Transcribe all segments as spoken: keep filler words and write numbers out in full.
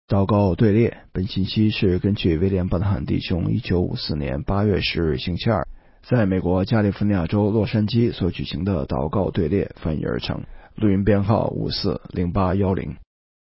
祷告队列，本信息是根据威廉·伯特汉弟兄一九五四年八月十日星期二在美国加利福尼亚州洛杉矶所举行的祷告队列翻译而成，录音编号五四零八一零。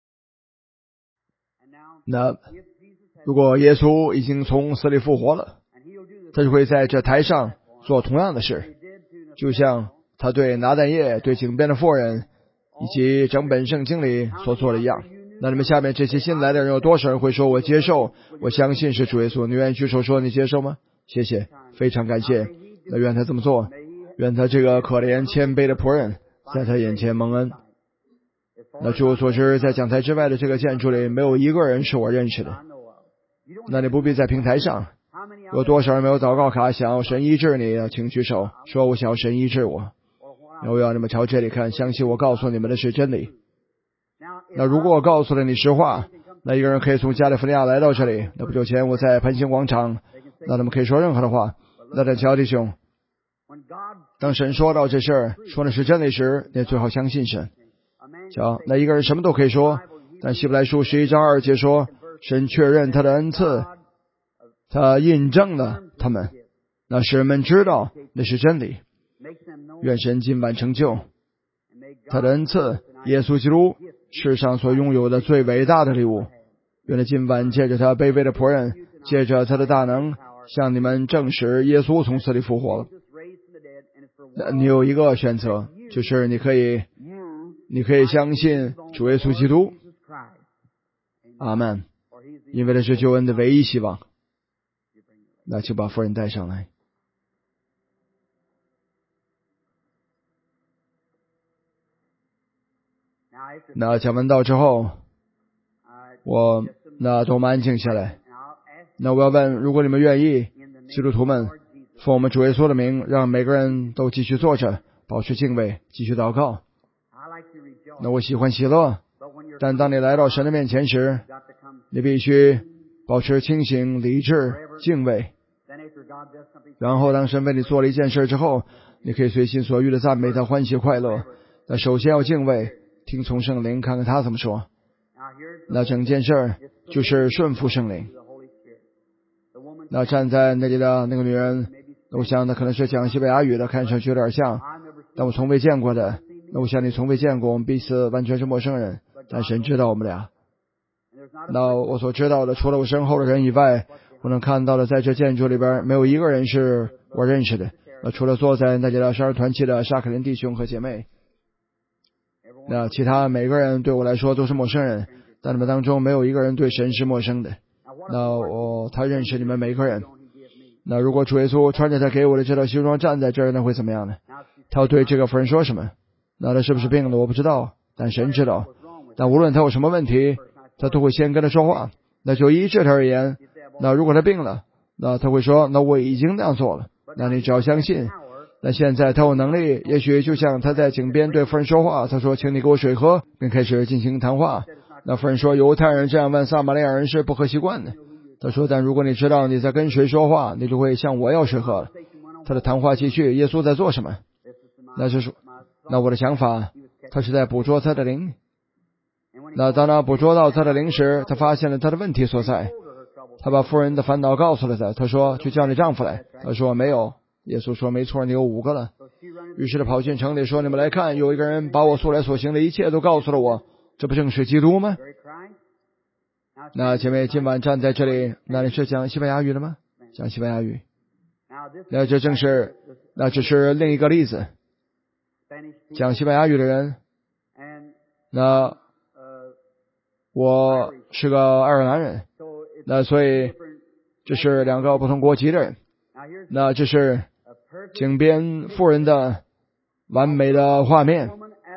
那如果耶稣已经从死里复活了，他就会在这台上做同样的事，就像他对拿但业、对井边的妇人以及整本圣经里所做的一样。那你们下面这些新来的人有多少人会说我接受，我相信是主耶稣？你愿意举手说你接受吗？谢谢，非常感谢。那愿他这么做，愿他这个可怜谦卑的仆人在他眼前蒙恩。那据我所知，在讲台之外的这个建筑里没有一个人是我认识的。那你不必在平台上。有多少人没有祷告卡，想要神医治你？请举手说我想要神医治我。那我要你们朝这里看，相信我告诉你们的是真理。那如果我告诉了你实话，那一个人可以从加利福尼亚来到这里，那不久前我在盘星广场，那他们可以说任何的话。那在乔弟兄，当神说到这事儿说的是真理时，你最好相信神。瞧，那一个人什么都可以说，但希伯来书十一章二节说，神确认他的恩赐，他印证了他们，那使人们知道那是真理。愿神今晚成就他的恩赐，耶稣基督世上所拥有的最伟大的礼物。愿他今晚借着他卑微的仆人，借着他的大能，向你们证实耶稣从死里复活了。你有一个选择，就是你可以你可以相信主耶稣基督，阿们，因为这是救恩的唯一希望。那就把夫人带上来。那讲完道之后，我那都安静下来。那我要问，如果你们愿意，基督徒们，奉我们主耶稣的名，让每个人都继续坐着，保持敬畏，继续祷告。那我喜欢喜乐，但当你来到神的面前时，你必须保持清醒、理智、敬畏。然后当神为你做了一件事之后，你可以随心所欲的赞美他，欢喜快乐。但首先要敬畏，听从圣灵，看看他怎么说。那整件事就是顺服圣灵。那站在那里的那个女人，我想她可能是讲西班牙语的，看上去有点像，但我从未见过的。那我想你从未见过，我们彼此完全是陌生人，但神知道我们俩。那我所知道的，除了我身后的人以外，我能看到的，在这建筑里边没有一个人是我认识的。那除了坐在那里的十二团契的沙克林弟兄和姐妹，那其他每个人对我来说都是陌生人，但你们当中没有一个人对神是陌生的。那我他认识你们每一个人。那如果主耶稣穿着他给我的这套西装站在这儿，那会怎么样呢？他要对这个妇人说什么？那他是不是病了？我不知道，但神知道。但无论他有什么问题，他都会先跟他说话。那就医治他而言，那如果他病了，那他会说，那我已经那样做了。那你只要相信。那现在他有能力，也许就像他在井边对妇人说话，他说请你给我水喝，并开始进行谈话。那妇人说，犹太人这样问撒玛利亚人是不合习惯的。他说，但如果你知道你在跟谁说话，你就会向我要水喝了。他的谈话继续，耶稣在做什么？那就是那我的想法，他是在捕捉他的灵。那当他捕捉到他的灵时，他发现了他的问题所在。他把妇人的烦恼告诉了他，他说去叫你丈夫来。他说没有。耶稣说没错，你有五个了。于是他跑进城里说，你们来看，有一个人把我素来所行的一切都告诉了我，这不正是基督吗？那姐妹今晚站在这里，那你是讲西班牙语的吗？讲西班牙语。那这正是那只是另一个例子。讲西班牙语的人，那我是个爱尔兰人，那所以这是两个不同国籍的人。那这是井边妇人的完美的画面。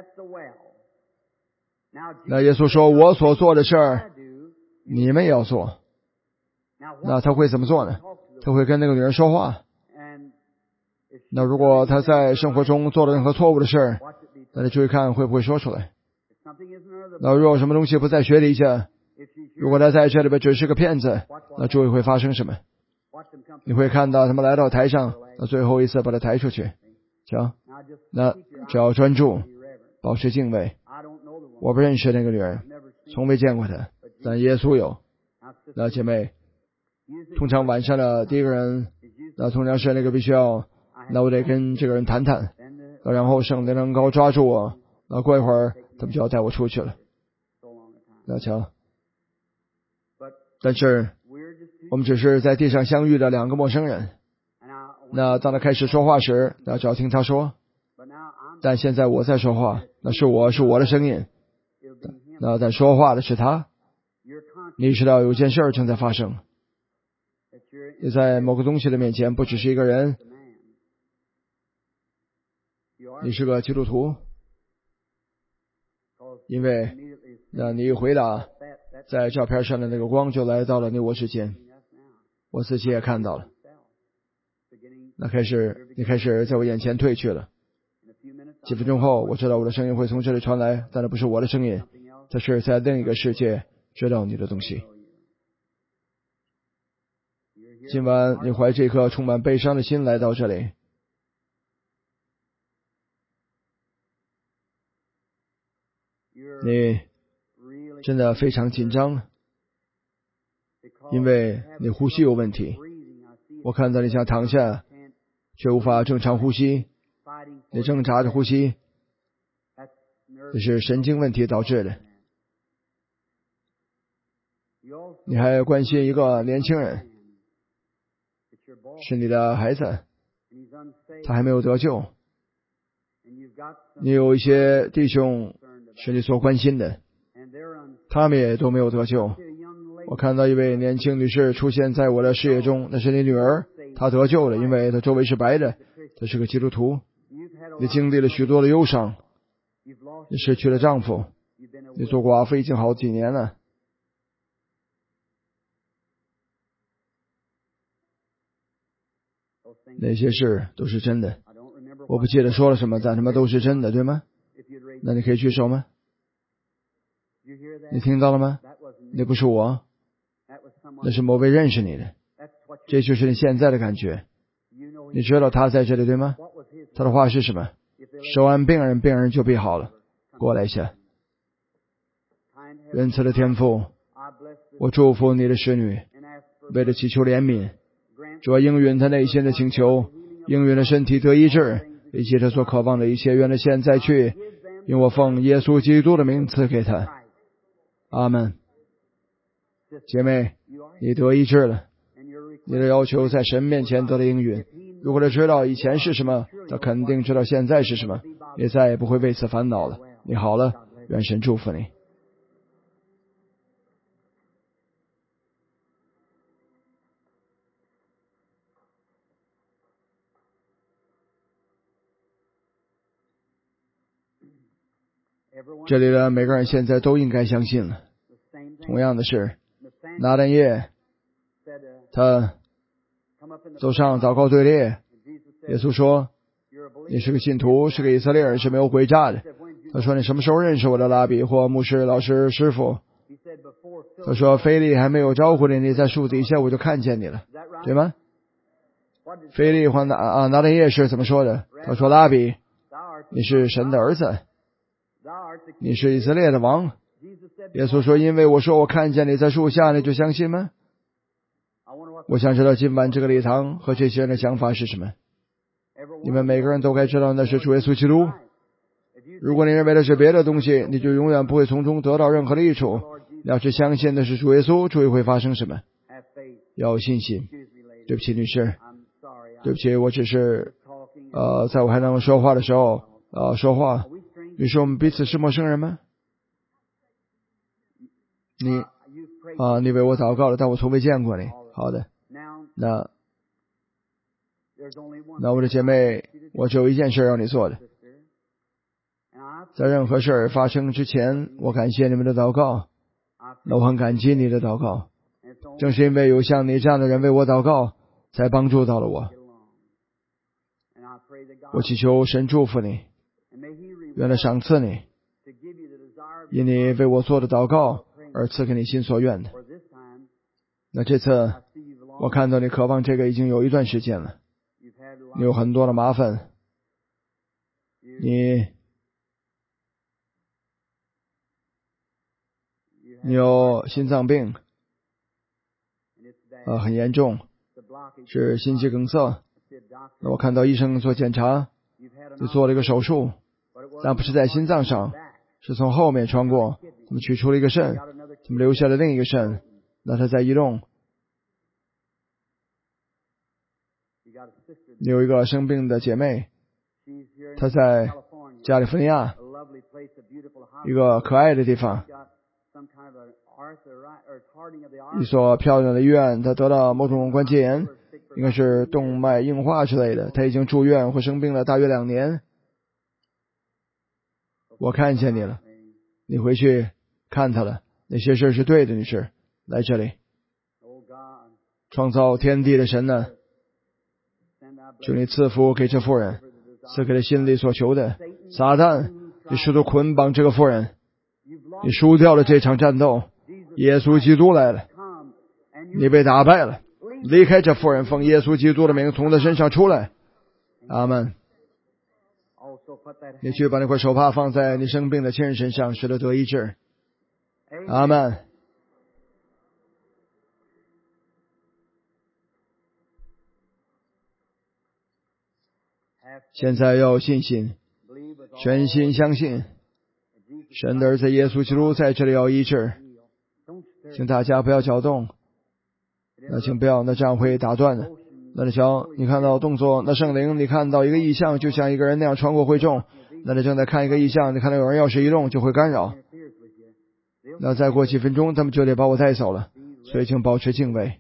那耶稣说，我所做的事儿你们也要做。那他会怎么做呢？他会跟那个女人说话。那如果他在生活中做了任何错误的事儿，那你注意看会不会说出来。那如果有什么东西不在学理下，如果他在这里边只是个骗子，那注意会发生什么？你会看到他们来到台上，那最后一次把他抬出去。瞧，那只要专注，保持敬畏。我不认识那个女人，从未见过她， 但耶稣有。那姐妹，通常晚上的第一个人，那通常是那个必须要，那我得跟这个人谈谈，然后圣灵能够抓住我，那过一会儿他们就要带我出去了。那瞧，但是我们只是在地上相遇的两个陌生人。那当他开始说话时，那只要听他说。但现在我在说话，那是我是我的声音。那在说话的是他。你意识到有件事正在发生。你在某个东西的面前不只是一个人，你是个基督徒。因为那你一回答，在照片上的那个光就来到了你我之间，我自己也看到了。那开始你开始在我眼前退去了。几分钟后，我知道我的声音会从这里传来，但那不是我的声音，这是在另一个世界知道你的东西。今晚你怀着一颗充满悲伤的心来到这里，你真的非常紧张，因为你呼吸有问题。我看到你想躺下，却无法正常呼吸，你挣扎着呼吸，这是神经问题导致的。你还关心一个年轻人，是你的孩子，他还没有得救。你有一些弟兄是你所关心的，他们也都没有得救。我看到一位年轻女士出现在我的视野中，那是你女儿，她得救了，因为她周围是白的，她是个基督徒。你经历了许多的忧伤，你失去了丈夫，你做寡妇已经好几年了。那些事都是真的，我不记得说了什么，但他们都是真的，对吗？那你可以举手吗？你听到了吗？那不是我，那是某位认识你的，这就是你现在的感觉。你知道他在这里，对吗？他的话是什么？手按病人，病人就必好了。过来一下。仁慈的天父，我祝福你的使女，为了祈求怜悯，主要应允他内心的请求，应允了身体得医治，以及他所渴望的一切，愿他现在去，因我奉耶稣基督的名赐给他。阿门。姐妹，你得医治了，你的要求在神面前得了应允。如果他知道以前是什么，他肯定知道现在是什么，你再也不会为此烦恼了。你好了，愿神祝福你。这里的每个人现在都应该相信了。同样的是，拿但业他走上祷告队列，耶稣说你是个信徒，是个以色列人，是没有诡诈的。他说你什么时候认识我的拉比或牧师、老师、师傅？他说腓利还没有招呼你，你在树底下我就看见你了，对吗？腓利或拿啊拿但业是怎么说的？他说拉比，你是神的儿子，你是以色列的王。耶稣说因为我说我看见你在树下，你就相信吗？我想知道今晚这个礼堂和这些人的想法是什么。你们每个人都该知道那是主耶稣基督。如果你认为的是别的东西，你就永远不会从中得到任何的益处。要是相信的是主耶稣，注意会发生什么？要有信心。对不起女士，对不起，我只是呃，在我还能说话的时候呃说话。女士，我们彼此是陌生人吗？你啊、呃，你为我祷告了，但我从未见过你。好的，那那我的姐妹，我只有一件事让你做的。在任何事儿发生之前，我感谢你们的祷告，那我很感激你的祷告。正是因为有像你这样的人为我祷告，才帮助到了我。我祈求神祝福你，愿他赏赐你，因你为我做的祷告而赐给你心所愿的。那这次我看到你渴望这个已经有一段时间了，你有很多的麻烦，你你有心脏病，呃，很严重，是心肌梗塞。那我看到医生做检查，就做了一个手术，但不是在心脏上，是从后面穿过，他们取出了一个肾，他们留下了另一个肾，那它在移动。你有一个生病的姐妹，她在加利福尼亚一个可爱的地方，一所漂亮的医院，她得了某种关节炎，应该是动脉硬化之类的，她已经住院或生病了大约两年。我看见你了，你回去看她了，那些事是对的，女士，来这里。创造天地的神呢，求你赐福给这妇人，赐给她心里所求的。撒旦，你试图捆绑这个妇人，你输掉了这场战斗。耶稣基督来了，你被打败了，离开这妇人，奉耶稣基督的名从她身上出来。阿们。你去把那块手帕放在你生病的亲人身上，使他得医治。阿们。现在要有信心，全心相信神的儿子耶稣基督在这里要医治。请大家不要搅动，那请不要，那这样会打断的。那你瞧，你看到动作，那圣灵，你看到一个异象，就像一个人那样穿过会众。那你正在看一个异象，你看到有人要是移动，就会干扰。那再过几分钟，他们就得把我带走了，所以请保持敬畏。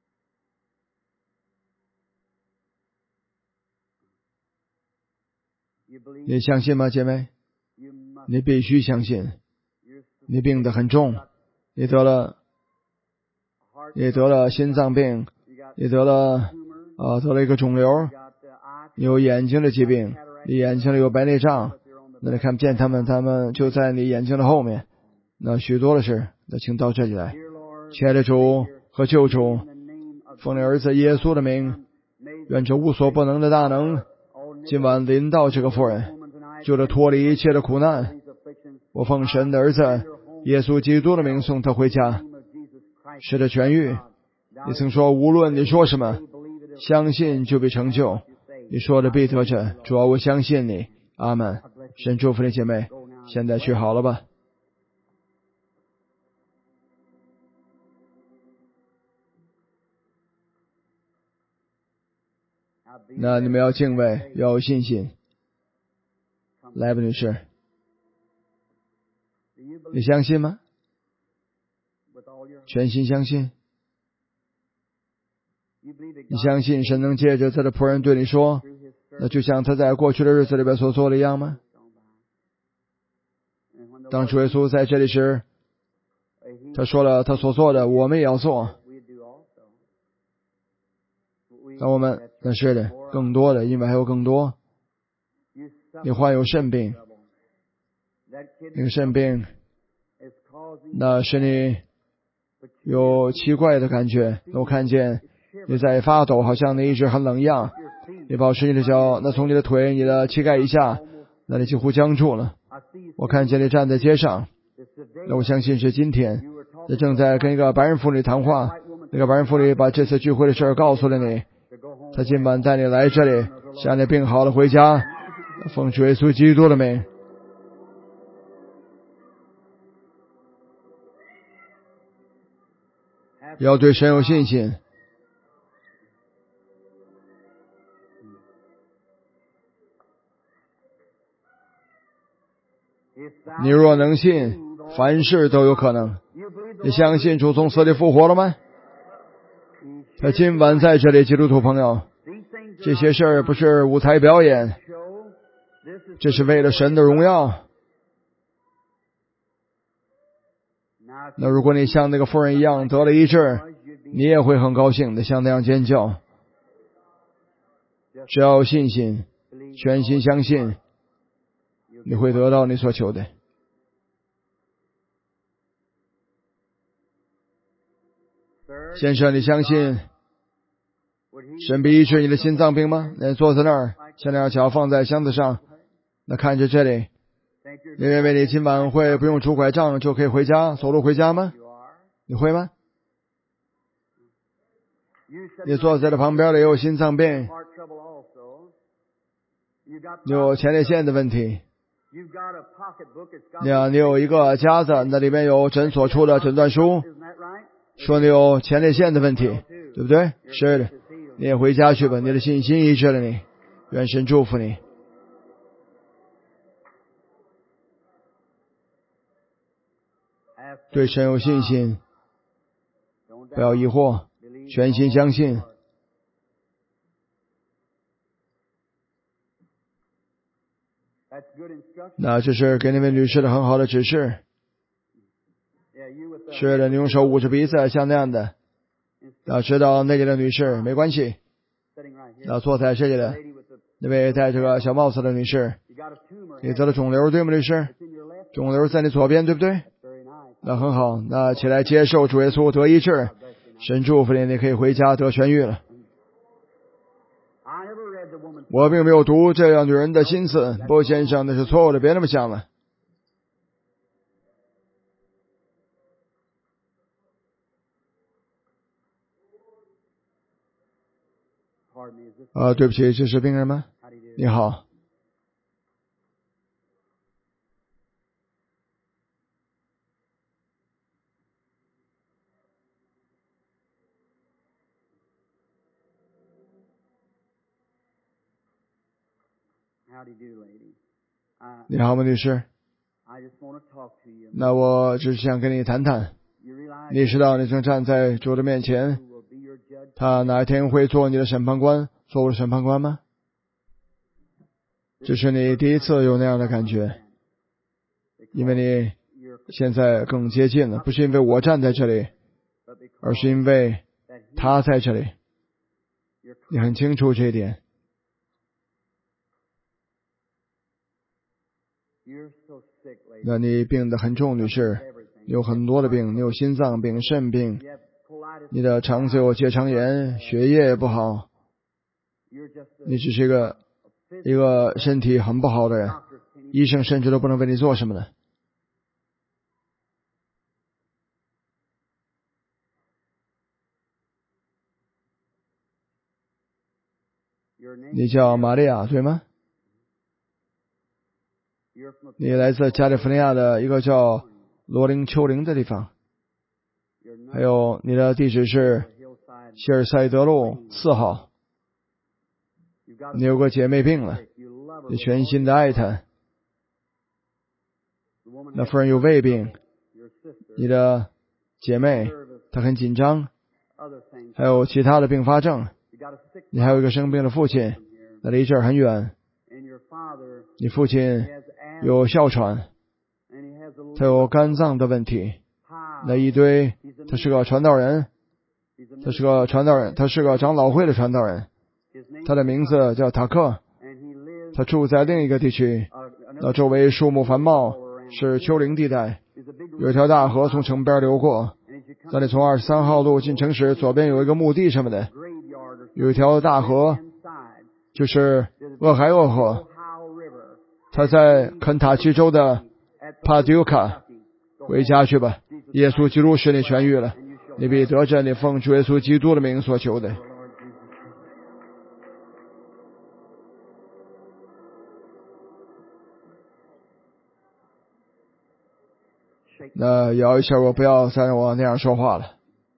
你相信吗，姐妹？你必须相信。你病得很重，你得了，你得了心脏病，你得了啊，得了一个肿瘤，你有眼睛的疾病，你眼睛里有白内障，那你看不见他们，他们就在你眼睛的后面。那许多的事，那请到这里来。亲爱的主和救主，奉你儿子耶稣的名，愿这无所不能的大能今晚临到这个妇人，救他脱离一切的苦难。我奉神的儿子耶稣基督的名送他回家，使他痊愈。你曾说，无论你说什么，相信就必成就。你说的必得着。主啊，我相信你。阿们。神祝福你姐妹，现在去好了吧。那你们要敬畏，要有信心。来吧，女士，你相信吗？全心相信。你相信神能借着他的仆人对你说，那就像他在过去的日子里边所做的一样吗？当主耶稣在这里时，他说了他所做的，我们也要做。那我们，那是的，更多的，因为还有更多。你患有肾病，那个肾病，那使你有奇怪的感觉。我看见你在发抖，好像你一直很冷一样。你保持你的脚，那从你的腿、你的膝盖以下，那你几乎僵住了。我看见你站在街上，那我相信是今天，你正在跟一个白人妇女谈话。那个白人妇女把这次聚会的事告诉了你，他今晚带你来这里，想你病好了回家，奉主耶稣基督的名。要对神有信心。你若能信，凡事都有可能。你相信主从死里复活了吗？他今晚在这里，基督徒朋友，这些事儿不是舞台表演，这是为了神的荣耀。那如果你像那个妇人一样得了医治，你也会很高兴的，像那样尖叫。只要有信心，全心相信，你会得到你所求的。先生，你相信神必医治你的心脏病吗？那坐在那儿，将两脚放在箱子上，那看着这里， 你认为你今晚会不用拄拐杖就可以回家，走路回家吗？你会吗？你坐在这旁边的也有心脏病，你有前列腺的问题。你啊，你有一个夹子，那里面有诊所出的诊断书，说你有前列腺的问题，对不对？是的，你也回家去吧，你的信心医治了你，愿神祝福你。对神有信心，不要疑惑，全心相信。那这是给那位女士的很好的指示。是的，你用手捂着鼻子，像那样的。要知道那里的女士没关系。要坐在这里的那位戴这个小帽子的女士，你得了肿瘤对吗？女士，肿瘤在你左边对不对？那很好，那起来接受主耶稣得医治，神祝福你，你可以回家得痊愈了。我并没有读这样女人的心思，不，先生，那是错误的，别那么想了。啊，对不起，这是病人吗？你好。你好吗，女士？那我只是想跟你谈谈。你知道你正站在主的面前，他哪一天会做你的审判官，做我的审判官吗？这是你第一次有那样的感觉，因为你现在更接近了，不是因为我站在这里，而是因为他在这里。你很清楚这一点。那你病得很重，女士，你有很多的病，你有心脏病、肾病，你的肠子有结肠炎，血液也不好，你只是一个一个身体很不好的人，医生甚至都不能为你做什么的。你叫玛利亚对吗？你来自加利福尼亚的一个叫罗林丘陵的地方，还有你的地址是希尔塞德路四号。你有个姐妹病了，你全心的爱她。那夫人有胃病，你的姐妹她很紧张，还有其他的并发症。你还有一个生病的父亲，那离这儿很远。你父亲有哮喘，他有肝脏的问题，那一堆，他是个传道人，他是个传道人，他是个长老会的传道人，他的名字叫塔克，他住在另一个地区，那周围树木繁茂，是丘陵地带，有一条大河从城边流过。那你从二十三号路进城时，左边有一个墓地什么的，有一条大河，就是俄亥俄河，他在肯塔基州的帕迪乌卡。回家去吧，耶稣基督使你痊愈了，你必得着你奉主耶稣基督的名所求的。那摇一下，我不要再让我那样说话了。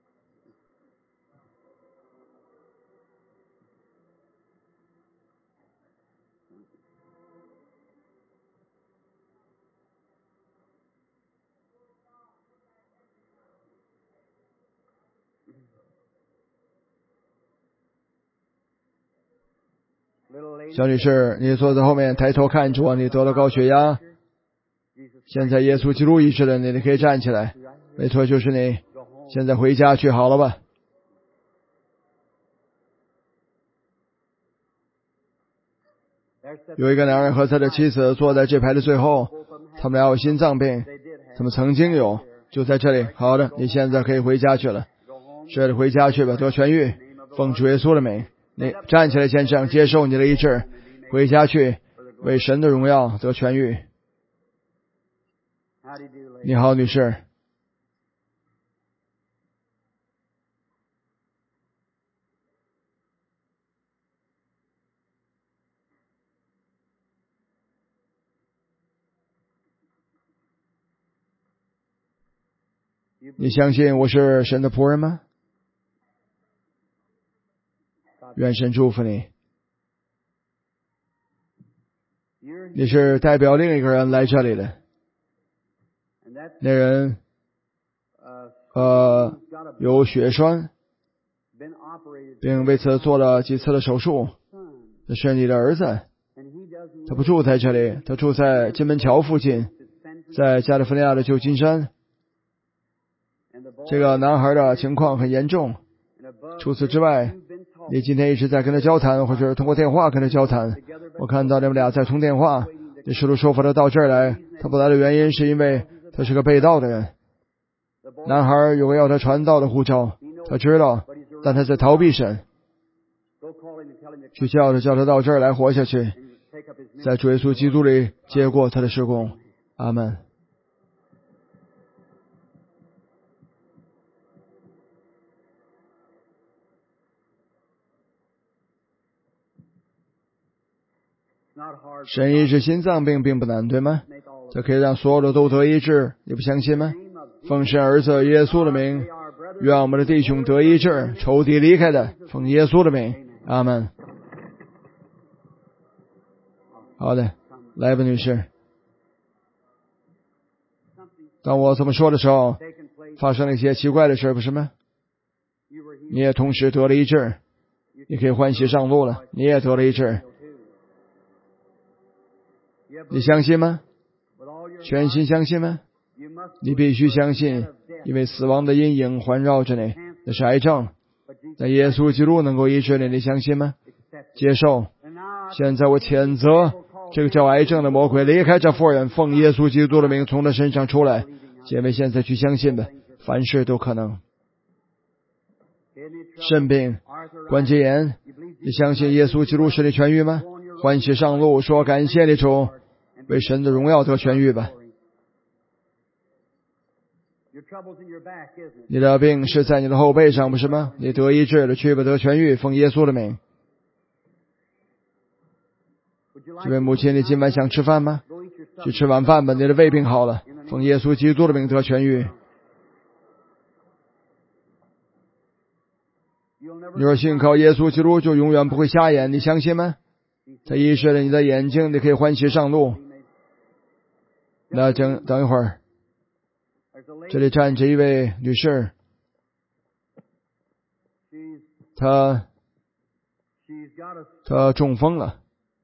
小女士，你坐在后面抬头看着我，你得了高血压，现在耶稣基督医治了你，你可以站起来。没错，就是你。现在回家去好了吧。有一个男人和他的妻子坐在这排的最后，他们俩有心脏病，他们曾经有，就在这里。好的，你现在可以回家去了。是的，回家去吧，得痊愈，奉主耶稣的名。你站起来，先生，接受你的医治，回家去，为神的荣耀得痊愈。 你好，女士。你相信我是神的仆人吗？愿神祝福你。你是代表另一个人来这里的，那人呃有血栓，并为此做了几次的手术。这是你的儿子，他不住在这里，他住在金门桥附近，在加利福尼亚的旧金山。这个男孩的情况很严重。除此之外，你今天一直在跟他交谈，或者通过电话跟他交谈。我看到你们俩在通电话。你试图说服他到这儿来，他不来的原因是因为他是个被盗的人。男孩有个要他传道的呼召，他知道，但他在逃避神。去叫他叫他到这儿来活下去，在主耶稣基督里接过他的事工。阿们。神医治心脏病并不难，对吗？这可以让所有的都得医治，你不相信吗？奉神儿子耶稣的名，愿我们的弟兄得医治，仇敌离开的，奉耶稣的名。阿们。好的，来吧，女士。当我这么说的时候，发生了一些奇怪的事，不是吗？你也同时得了医治，你可以欢喜上路了，你也得了医治。你相信吗？全心相信吗？你必须相信，因为死亡的阴影环绕着你，那是癌症，但耶稣基督能够医治你，你相信吗？接受。现在我谴责这个叫癌症的魔鬼离开这妇人，奉耶稣基督的名从他身上出来。姐妹，现在去相信吧，凡事都可能。肾病、关节炎，你相信耶稣基督使你痊愈吗？欢喜上路，说感谢你主，为神的荣耀得痊愈吧。你的病是在你的后背上，不是吗？你得医治了，去吧，得痊愈，奉耶稣的名。这位母亲，你今晚想吃饭吗？去吃晚饭吧，你的胃病好了，奉耶稣基督的名得痊愈。你若信靠耶稣基督，就永远不会瞎眼，你相信吗？他医治了你的眼睛，你可以欢喜上路。那等等一会儿，这里站着一位女士，她她中风了，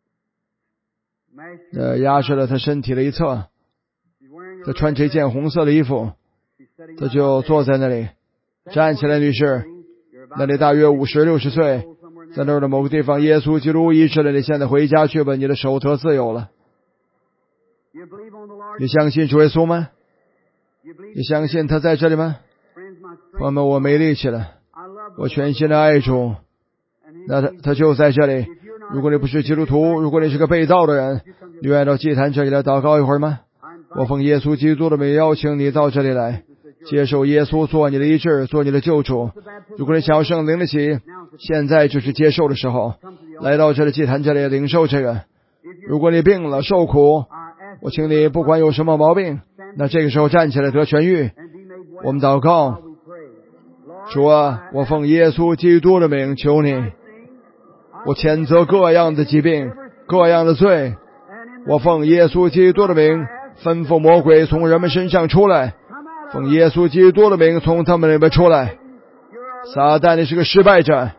呃，压制了她身体的一侧。她穿着一件红色的衣服，她就坐在那里。站起来，女士，那里大约五十六十岁，在那儿的某个地方，耶稣基督医治了你，现在回家去吧，你的手得自由了。你相信主耶稣吗？你相信他在这里吗？朋友们，我没力气了，我全心的爱主，那他他就在这里。如果你不是基督徒，如果你是个被盗的人，你愿意到祭坛这里来祷告一会儿吗？我奉耶稣基督的名邀请你到这里来，接受耶稣做你的医治，做你的救主。如果你想要圣灵的喜，现在就是接受的时候，来到这里祭坛这里领受这个。如果你病了受苦，我请你不管有什么毛病，那这个时候站起来得痊愈。我们祷告，主啊，我奉耶稣基督的名求你，我谴责各样的疾病，各样的罪，我奉耶稣基督的名吩咐魔鬼从人们身上出来，奉耶稣基督的名从他们那边出来。撒旦，你是个失败者，